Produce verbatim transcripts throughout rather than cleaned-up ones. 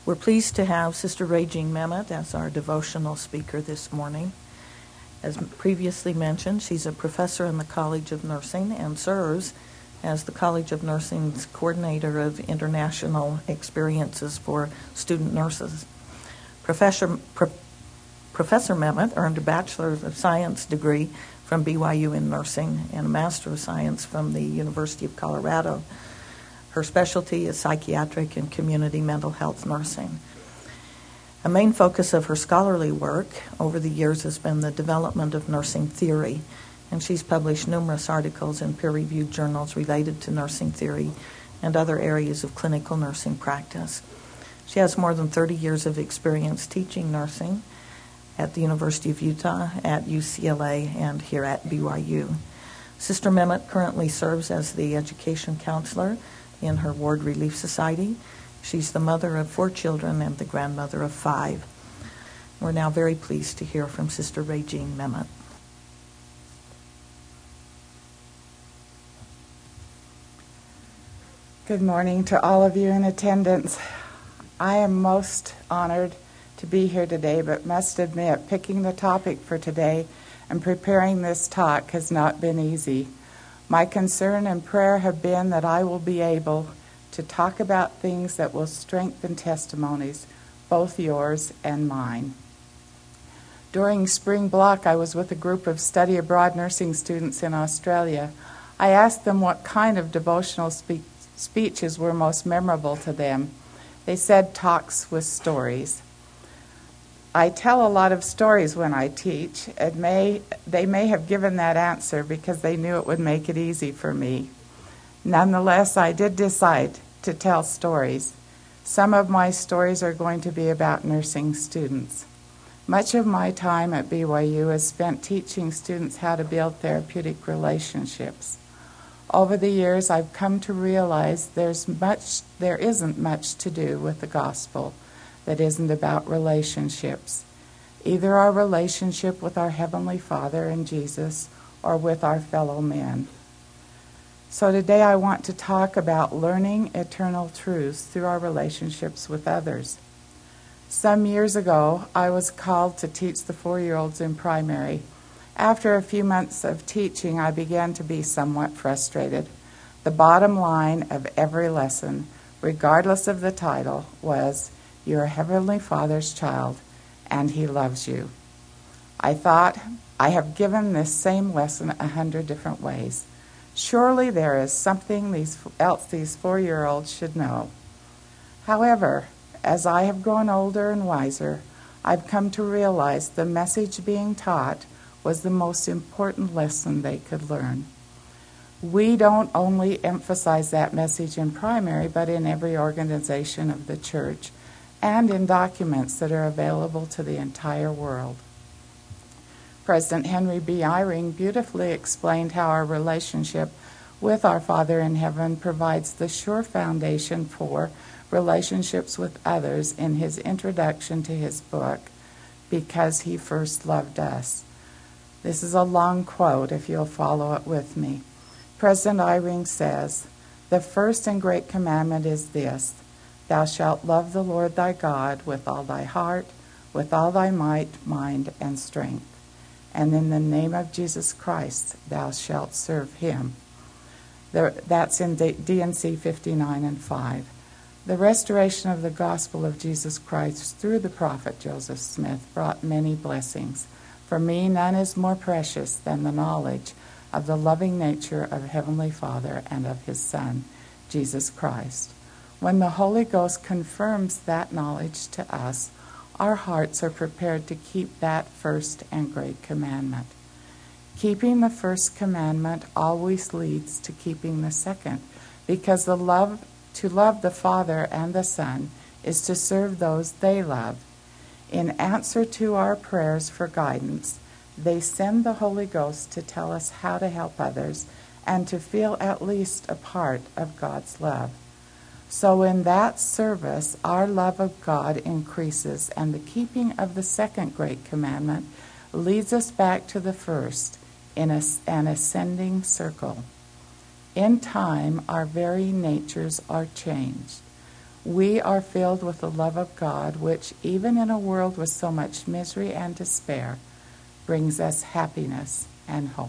We're pleased to have Sister Ray-Jean Memmott as our devotional speaker this morning. As previously mentioned, she's a professor in the College of Nursing and serves as the College of Nursing's coordinator of international experiences for student nurses. Professor, Pro, Professor Memmott earned a Bachelor of Science degree from B Y U in nursing and a Master of Science from the University of Colorado. Her specialty is psychiatric and community mental health nursing. A main focus of her scholarly work over the years has been the development of nursing theory, and she's published numerous articles in peer-reviewed journals related to nursing theory and other areas of clinical nursing practice. She has more than thirty years of experience teaching nursing at the University of Utah, at U C L A, and here at B Y U. Sister Memmott currently serves as the education counselor in her Ward Relief Society. She's the mother of four children and the grandmother of five. We're now very pleased to hear from Sister Ray-Jean Memmott. Good morning to all of you in attendance. I am most honored to be here today, but must admit picking the topic for today and preparing this talk has not been easy. My concern and prayer have been that I will be able to talk about things that will strengthen testimonies, both yours and mine. During spring block, I was with a group of study abroad nursing students in Australia. I asked them what kind of devotional spe- speeches were most memorable to them. They said talks with stories. I tell a lot of stories when I teach. It may, they may have given that answer because they knew it would make it easy for me. Nonetheless, I did decide to tell stories. Some of my stories are going to be about nursing students. Much of my time at B Y U is spent teaching students how to build therapeutic relationships. Over the years, I've come to realize there's much, there isn't much to do with the gospel that isn't about relationships, either our relationship with our Heavenly Father and Jesus or with our fellow men. So today I want to talk about learning eternal truths through our relationships with others. Some years ago, I was called to teach the four-year-olds in primary. After a few months of teaching, I began to be somewhat frustrated. The bottom line of every lesson, regardless of the title, was, "You're Heavenly Father's child, and He loves you." I thought, I have given this same lesson a hundred different ways. Surely there is something these, else these four-year-olds should know. However, as I have grown older and wiser, I've come to realize the message being taught was the most important lesson they could learn. We don't only emphasize that message in primary, but in every organization of the church, and in documents that are available to the entire world. President Henry B. Eyring beautifully explained how our relationship with our Father in heaven provides the sure foundation for relationships with others in his introduction to his book, Because He First Loved Us. This is a long quote, if you'll follow it with me. President Eyring says, "The first and great commandment is this, Thou shalt love the Lord thy God with all thy heart, with all thy might, mind, and strength. And in the name of Jesus Christ thou shalt serve him." There, that's in D and C fifty-nine and five. The restoration of the gospel of Jesus Christ through the prophet Joseph Smith brought many blessings. For me, none is more precious than the knowledge of the loving nature of Heavenly Father and of His Son, Jesus Christ. When the Holy Ghost confirms that knowledge to us, our hearts are prepared to keep that first and great commandment. Keeping the first commandment always leads to keeping the second, because the love to love the Father and the Son is to serve those they love. In answer to our prayers for guidance, they send the Holy Ghost to tell us how to help others and to feel at least a part of God's love. So in that service, our love of God increases, and the keeping of the second great commandment leads us back to the first in a, an ascending circle. In time, our very natures are changed. We are filled with the love of God, which, even in a world with so much misery and despair, brings us happiness and hope.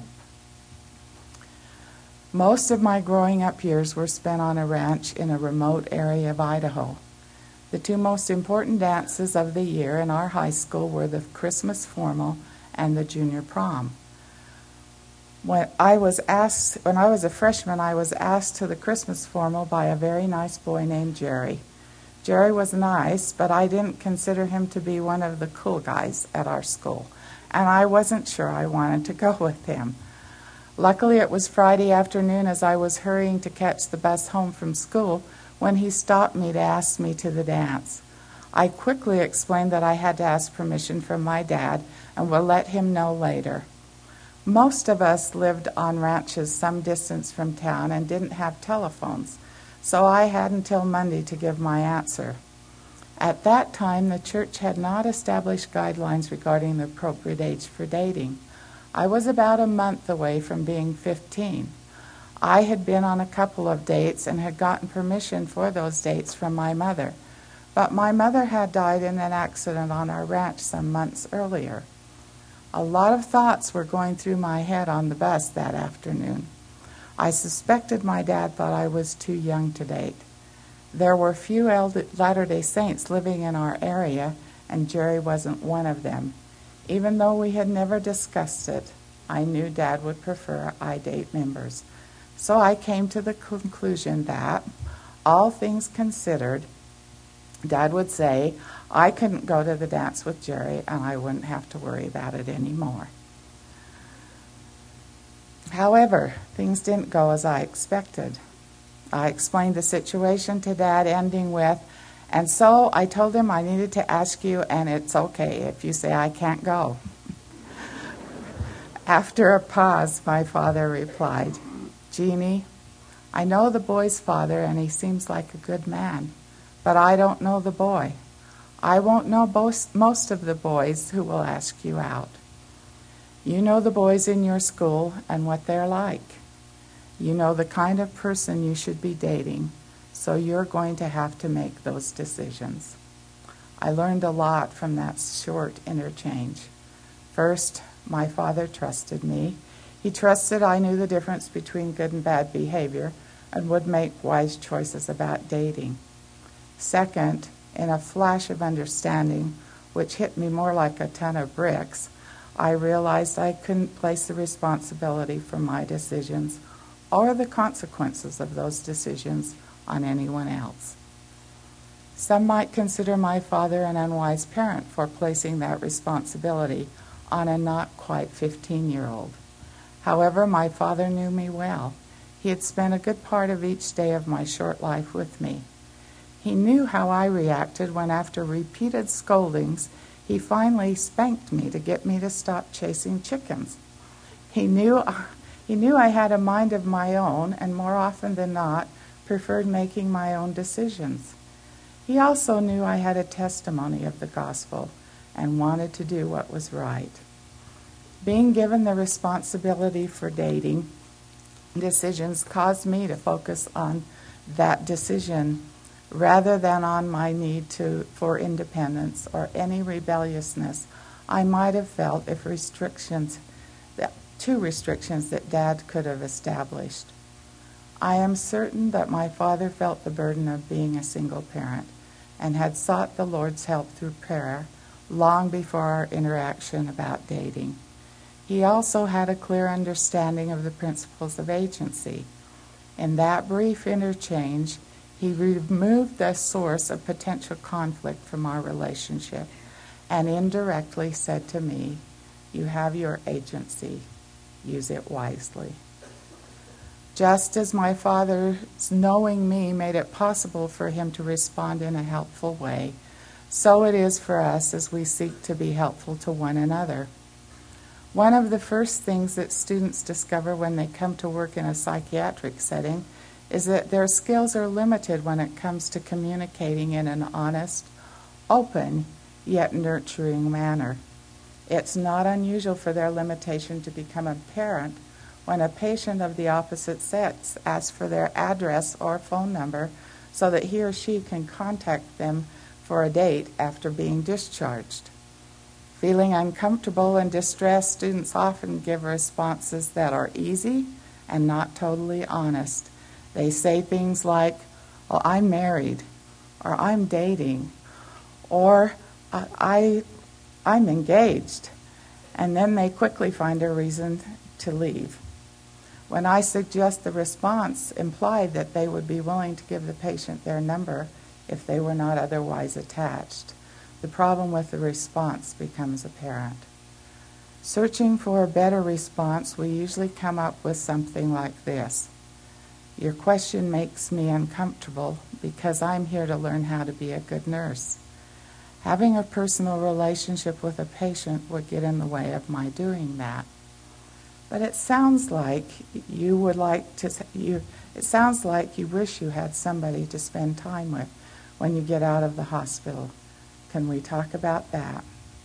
Most of my growing up years were spent on a ranch in a remote area of Idaho. The two most important dances of the year in our high school were the Christmas formal and the junior prom. When I was asked, when I was a freshman, I was asked to the Christmas formal by a very nice boy named Jerry. Jerry was nice, but I didn't consider him to be one of the cool guys at our school, and I wasn't sure I wanted to go with him. Luckily, it was Friday afternoon as I was hurrying to catch the bus home from school when he stopped me to ask me to the dance. I quickly explained that I had to ask permission from my dad and would let him know later. Most of us lived on ranches some distance from town and didn't have telephones, so I had until Monday to give my answer. At that time, the church had not established guidelines regarding the appropriate age for dating. I was about a month away from being fifteen. I had been on a couple of dates and had gotten permission for those dates from my mother, but my mother had died in an accident on our ranch some months earlier. A lot of thoughts were going through my head on the bus that afternoon. I suspected my dad thought I was too young to date. There were few Latter-day Saints living in our area, and Jerry wasn't one of them. Even though we had never discussed it, I knew Dad would prefer I date members. So I came to the conclusion that, all things considered, Dad would say I couldn't go to the dance with Jerry and I wouldn't have to worry about it anymore. However, things didn't go as I expected. I explained the situation to Dad, ending with, and so I told him I needed to ask you, and it's okay if you say I can't go. After a pause, my father replied, Jeannie, I know the boy's father, and he seems like a good man, but I don't know the boy. I won't know most, most of the boys who will ask you out. You know the boys in your school and what they're like. You know the kind of person you should be dating, so you're going to have to make those decisions. I learned a lot from that short interchange. First, my father trusted me. He trusted I knew the difference between good and bad behavior and would make wise choices about dating. Second, in a flash of understanding, which hit me more like a ton of bricks, I realized I couldn't place the responsibility for my decisions or the consequences of those decisions on anyone else. Some might consider my father an unwise parent for placing that responsibility on a not quite fifteen-year-old. However, my father knew me well. He had spent a good part of each day of my short life with me. He knew how I reacted when, after repeated scoldings, he finally spanked me to get me to stop chasing chickens. He knew, he knew I had a mind of my own and more often than not preferred making my own decisions. He also knew I had a testimony of the gospel and wanted to do what was right. Being given the responsibility for dating decisions caused me to focus on that decision rather than on my need to for independence or any rebelliousness I might have felt if restrictions, that, two restrictions that Dad could have established. I am certain that my father felt the burden of being a single parent and had sought the Lord's help through prayer long before our interaction about dating. He also had a clear understanding of the principles of agency. In that brief interchange, he removed the source of potential conflict from our relationship and indirectly said to me, you have your agency. Use it wisely. Just as my father's knowing me made it possible for him to respond in a helpful way, so it is for us as we seek to be helpful to one another. One of the first things that students discover when they come to work in a psychiatric setting is that their skills are limited when it comes to communicating in an honest, open, yet nurturing manner. It's not unusual for their limitation to become apparent when a patient of the opposite sex asks for their address or phone number so that he or she can contact them for a date after being discharged. Feeling uncomfortable and distressed, students often give responses that are easy and not totally honest. They say things like, "Oh, I'm married," or "I'm dating," or I, I, I'm engaged. And then they quickly find a reason to leave. When I suggest the response implied that they would be willing to give the patient their number if they were not otherwise attached, the problem with the response becomes apparent. Searching for a better response, we usually come up with something like this: "Your question makes me uncomfortable because I'm here to learn how to be a good nurse. Having a personal relationship with a patient would get in the way of my doing that. But it sounds like you would like to you it sounds like you wish you had somebody to spend time with when you get out of the hospital. Can we talk about that?"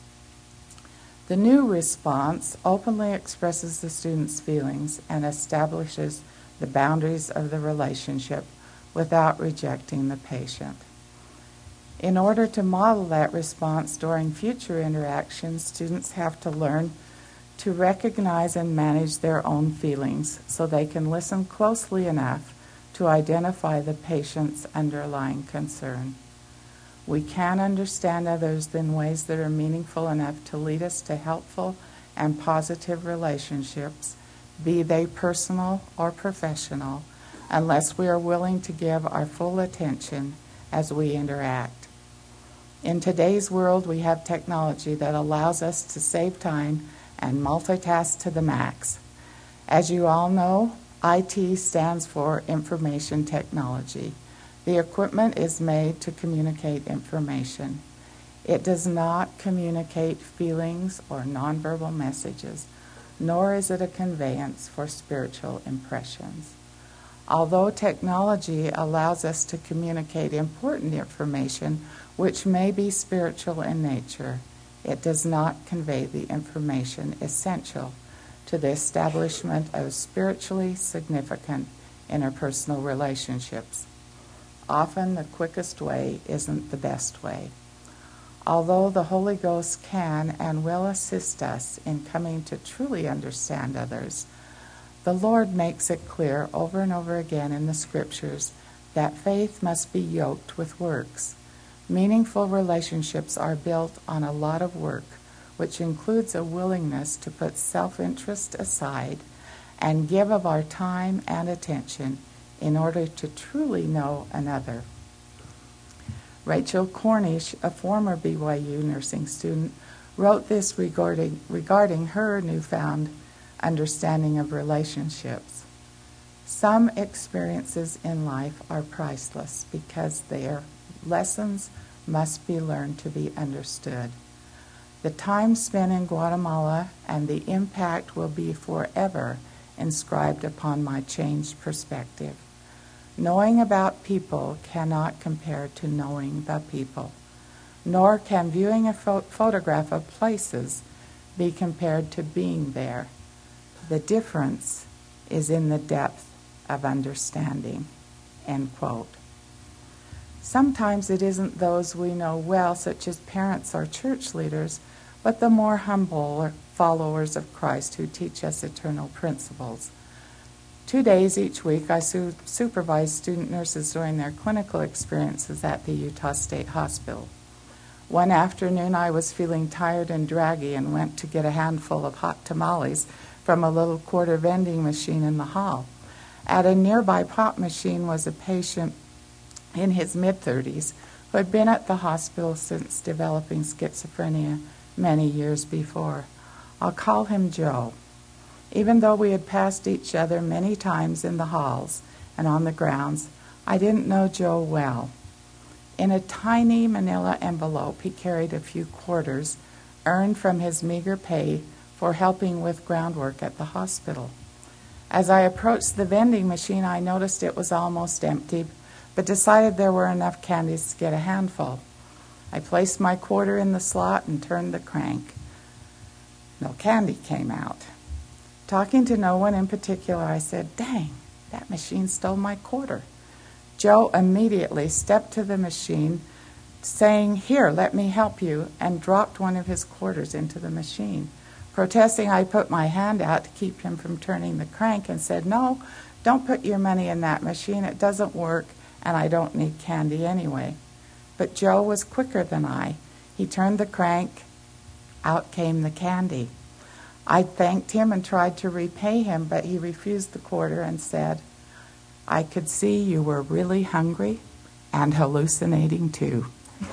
The new response openly expresses the student's feelings and establishes the boundaries of the relationship without rejecting the patient. In order to model that response during future interactions, students have to learn to recognize and manage their own feelings so they can listen closely enough to identify the patient's underlying concern. We can understand others in ways that are meaningful enough to lead us to helpful and positive relationships, be they personal or professional, unless we are willing to give our full attention as we interact. In today's world, we have technology that allows us to save time and multitask to the max. As you all know, I T stands for Information Technology. The equipment is made to communicate information. It does not communicate feelings or nonverbal messages, nor is it a conveyance for spiritual impressions. Although technology allows us to communicate important information which may be spiritual in nature, it does not convey the information essential to the establishment of spiritually significant interpersonal relationships. Often the quickest way isn't the best way. Although the Holy Ghost can and will assist us in coming to truly understand others, the Lord makes it clear over and over again in the Scriptures that faith must be yoked with works. Meaningful relationships are built on a lot of work, which includes a willingness to put self-interest aside and give of our time and attention in order to truly know another. Rachel Cornish, a former B Y U nursing student, wrote this regarding, regarding her newfound understanding of relationships. Some experiences in life are priceless because their lessons must be learned to be understood. The time spent in Guatemala and the impact will be forever inscribed upon my changed perspective. Knowing about people cannot compare to knowing the people, nor can viewing a pho- photograph of places be compared to being there. The difference is in the depth of understanding." End quote. Sometimes it isn't those we know well, such as parents or church leaders, but the more humble followers of Christ who teach us eternal principles. Two days each week, I su- supervise student nurses during their clinical experiences at the Utah State Hospital. One afternoon, I was feeling tired and draggy and went to get a handful of hot tamales from a little quarter vending machine in the hall. At a nearby pop machine was a patient in his mid-thirties who had been at the hospital since developing schizophrenia many years before. I'll call him Joe. Even though we had passed each other many times in the halls and on the grounds, I didn't know Joe well. In a tiny manila envelope, he carried a few quarters earned from his meager pay for helping with groundwork at the hospital. As I approached the vending machine, I noticed it was almost empty, but decided there were enough candies to get a handful. I placed my quarter in the slot and turned the crank. No candy came out. Talking to no one in particular, I said, "Dang, that machine stole my quarter." Joe immediately stepped to the machine, saying, "Here, let me help you," and dropped one of his quarters into the machine. Protesting, I put my hand out to keep him from turning the crank and said, "No, don't put your money in that machine. It doesn't work, and I don't need candy anyway." But Joe was quicker than I. He turned the crank. Out came the candy. I thanked him and tried to repay him, but he refused the quarter and said, "I could see you were really hungry and hallucinating too."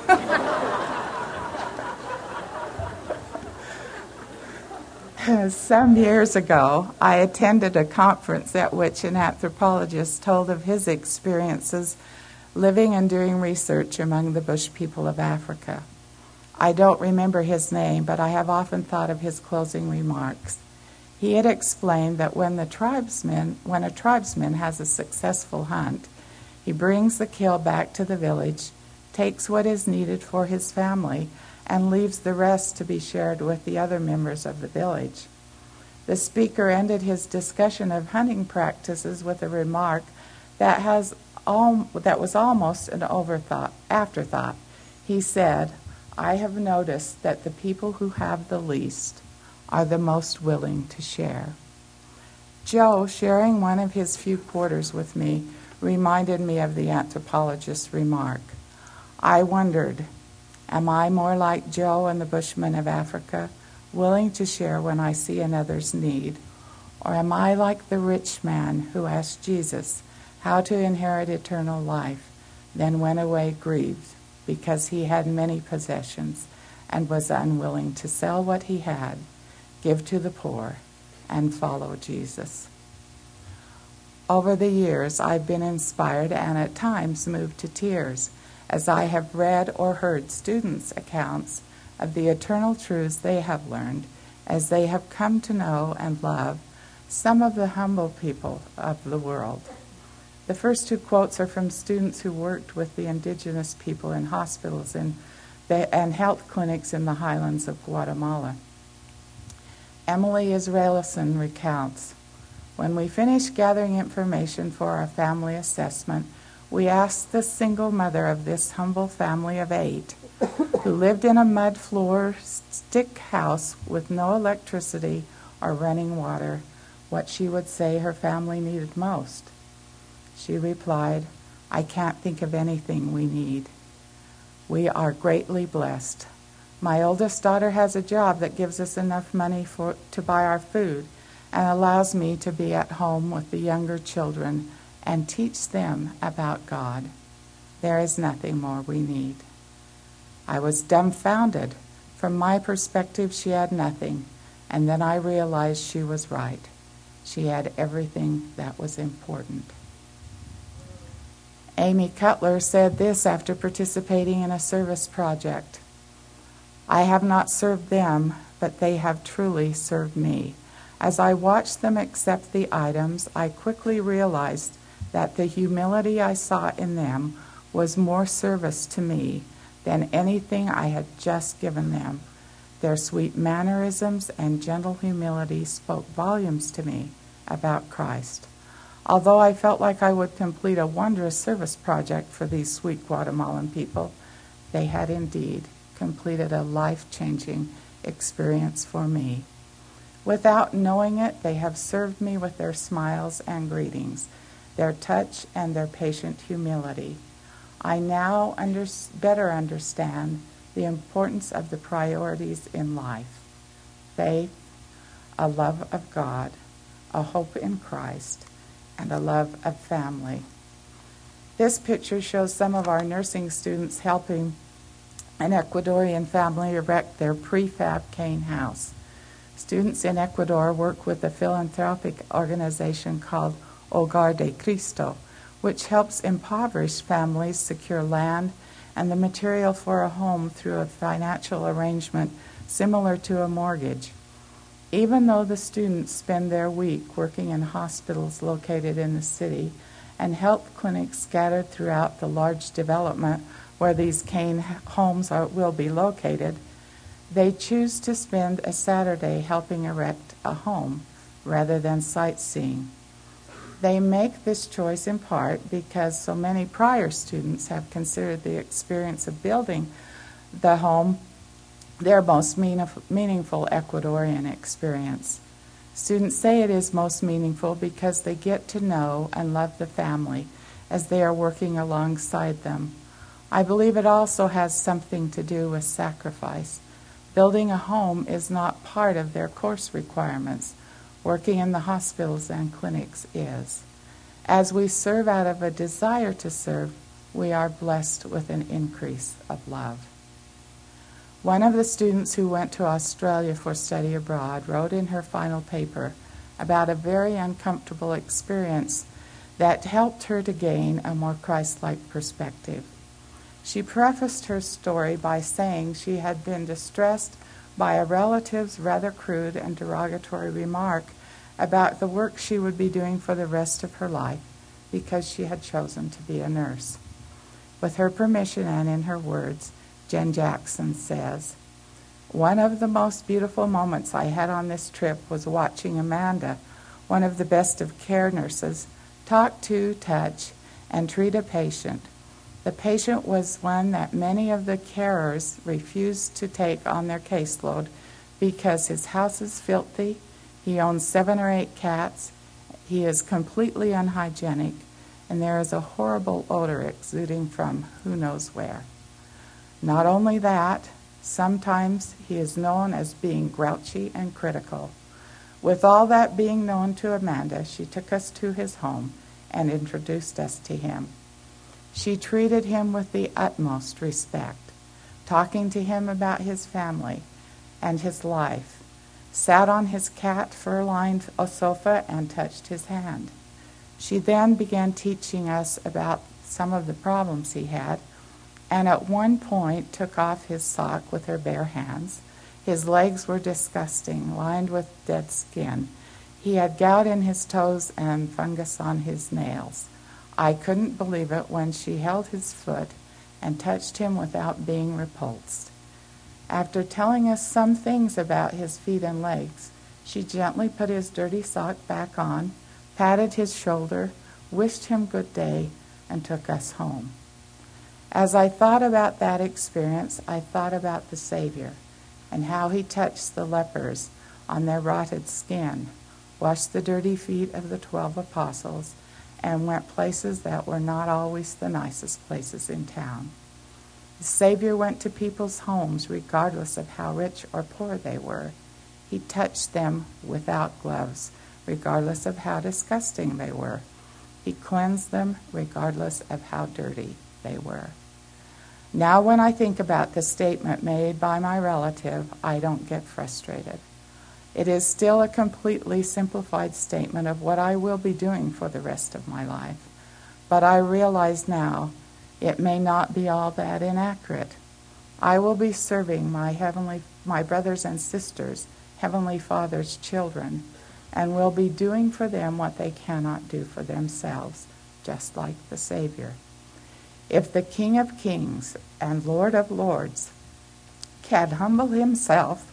Some years ago, I attended a conference at which an anthropologist told of his experiences living and doing research among the bush people of Africa. I don't remember his name, but I have often thought of his closing remarks. He had explained that when the tribesman, when a tribesman has a successful hunt, he brings the kill back to the village, takes what is needed for his family, and leaves the rest to be shared with the other members of the village. The speaker ended his discussion of hunting practices with a remark that has al- that was almost an overthought, afterthought. He said, "I have noticed that the people who have the least are the most willing to share." Joe, sharing one of his few quarters with me, reminded me of the anthropologist's remark. I wondered, am I more like Joe and the Bushmen of Africa, willing to share when I see another's need? Or am I like the rich man who asked Jesus how to inherit eternal life, then went away grieved because he had many possessions and was unwilling to sell what he had, give to the poor, and follow Jesus? Over the years, I've been inspired and at times moved to tears as I have read or heard students' accounts of the eternal truths they have learned as they have come to know and love some of the humble people of the world. The first two quotes are from students who worked with the indigenous people in hospitals and, the, and health clinics in the highlands of Guatemala. Emily Israelson recounts, "When we finished gathering information for our family assessment, we asked the single mother of this humble family of eight, who lived in a mud floor stick house with no electricity or running water, what she would say her family needed most. She replied, 'I can't think of anything we need. We are greatly blessed. My oldest daughter has a job that gives us enough money for to buy our food and allows me to be at home with the younger children and teach them about God. There is nothing more we need.' I was dumbfounded. From my perspective, she had nothing, and then I realized she was right. She had everything that was important." Amy Cutler said this after participating in a service project. "I have not served them, but they have truly served me. As I watched them accept the items, I quickly realized that the humility I saw in them was more service to me than anything I had just given them. Their sweet mannerisms and gentle humility spoke volumes to me about Christ. Although I felt like I would complete a wondrous service project for these sweet Guatemalan people, they had indeed completed a life-changing experience for me. Without knowing it, they have served me with their smiles and greetings, their touch and their patient humility. I now under, better understand the importance of the priorities in life: faith, a love of God, a hope in Christ, and a love of family." This picture shows some of our nursing students helping an Ecuadorian family erect their prefab cane house. Students in Ecuador work with a philanthropic organization called Hogar de Cristo, which helps impoverished families secure land and the material for a home through a financial arrangement similar to a mortgage. Even though the students spend their week working in hospitals located in the city and health clinics scattered throughout the large development where these cane homes are, will be located, they choose to spend a Saturday helping erect a home rather than sightseeing. They make this choice in part because so many prior students have considered the experience of building the home their most meaningful Ecuadorian experience. Students say it is most meaningful because they get to know and love the family as they are working alongside them. I believe it also has something to do with sacrifice. Building a home is not part of their course requirements. Working in the hospitals and clinics is. As we serve out of a desire to serve, we are blessed with an increase of love. One of the students who went to Australia for study abroad wrote in her final paper about a very uncomfortable experience that helped her to gain a more Christ-like perspective. She prefaced her story by saying she had been distressed by a relative's rather crude and derogatory remark about the work she would be doing for the rest of her life because she had chosen to be a nurse. With her permission and in her words, Jen Jackson says, "One of the most beautiful moments I had on this trip was watching Amanda, one of the best of care nurses, talk to, touch, and treat a patient. The patient was one that many of the carers refused to take on their caseload because his house is filthy, he owns seven or eight cats, he is completely unhygienic, and there is a horrible odor exuding from who knows where. Not only that, sometimes he is known as being grouchy and critical. With all that being known to Amanda, she took us to his home and introduced us to him. She treated him with the utmost respect, talking to him about his family and his life, sat on his cat fur-lined sofa and touched his hand. She then began teaching us about some of the problems he had, and at one point took off his sock with her bare hands. His legs were disgusting, lined with dead skin. He had gout in his toes and fungus on his nails. I couldn't believe it when she held his foot and touched him without being repulsed. After telling us some things about his feet and legs, she gently put his dirty sock back on, patted his shoulder, wished him good day, and took us home. As I thought about that experience, I thought about the Savior and how he touched the lepers on their rotted skin, washed the dirty feet of the twelve apostles, and went places that were not always the nicest places in town. The Savior went to people's homes regardless of how rich or poor they were. He touched them without gloves, regardless of how disgusting they were. He cleansed them regardless of how dirty they were. Now when I think about the statement made by my relative, I don't get frustrated. It is still a completely simplified statement of what I will be doing for the rest of my life. But I realize now it may not be all that inaccurate. I will be serving my heavenly, my brothers and sisters, Heavenly Father's children, and will be doing for them what they cannot do for themselves, just like the Savior. If the King of Kings and Lord of Lords can humble himself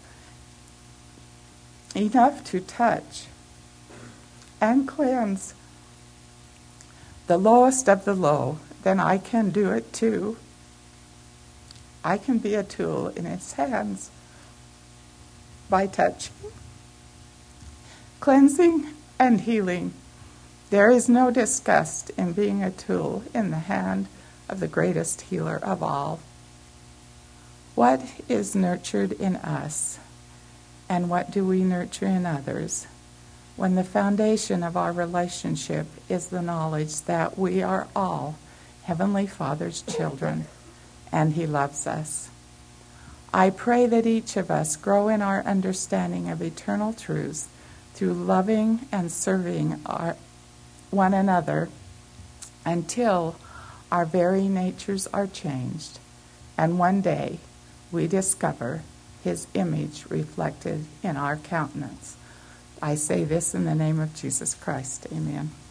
enough to touch and cleanse the lowest of the low, then I can do it too. I can be a tool in his hands by touching, cleansing, and healing. There is no disgust in being a tool in the hand of the greatest healer of all. What is nurtured in us, and what do we nurture in others, when the foundation of our relationship is the knowledge that we are all Heavenly Father's children, and He loves us? I pray that each of us grow in our understanding of eternal truths through loving and serving our one another until our very natures are changed, and one day we discover His image reflected in our countenance. I say this in the name of Jesus Christ. Amen.